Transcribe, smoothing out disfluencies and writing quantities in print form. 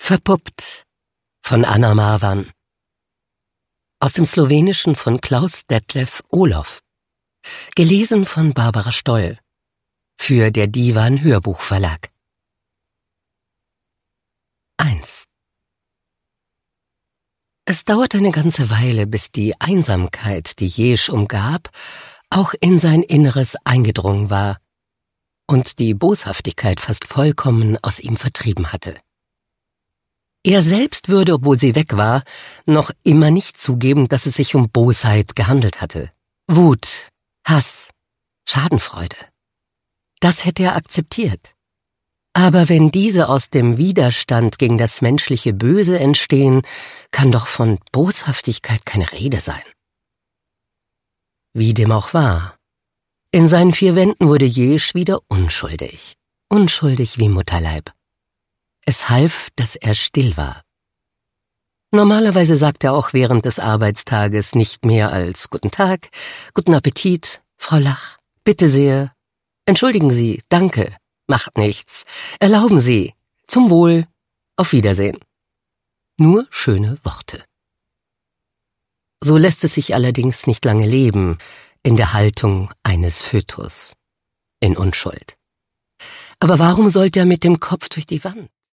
Verpuppt von Anna Marwan. Aus dem Slowenischen von Klaus Detlef Olof. Gelesen von Barbara Stoll. Für der Divan Hörbuchverlag. 1. Es dauerte eine ganze Weile, bis die Einsamkeit, die Jesch umgab, auch in sein Inneres eingedrungen war und die Boshaftigkeit fast vollkommen aus ihm vertrieben hatte. Er selbst würde, obwohl sie weg war, noch immer nicht zugeben, dass es sich um Bosheit gehandelt hatte. Wut, Hass, Schadenfreude. Das hätte er akzeptiert. Aber wenn diese aus dem Widerstand gegen das menschliche Böse entstehen, kann doch von Boshaftigkeit keine Rede sein. Wie dem auch war, in seinen 4 Wänden wurde Jesch wieder unschuldig. Unschuldig wie Mutterleib. Es half, dass er still war. Normalerweise sagt er auch während des Arbeitstages nicht mehr als »Guten Tag«, »Guten Appetit«, »Frau Lach«, »Bitte sehr«, »Entschuldigen Sie«, »Danke«, »Macht nichts«, »Erlauben Sie«, »Zum Wohl«, »Auf Wiedersehen«. Nur schöne Worte. So lässt es sich allerdings nicht lange leben, in der Haltung eines Fötus, in Unschuld. Aber warum sollte er mit dem Kopf durch die Wand?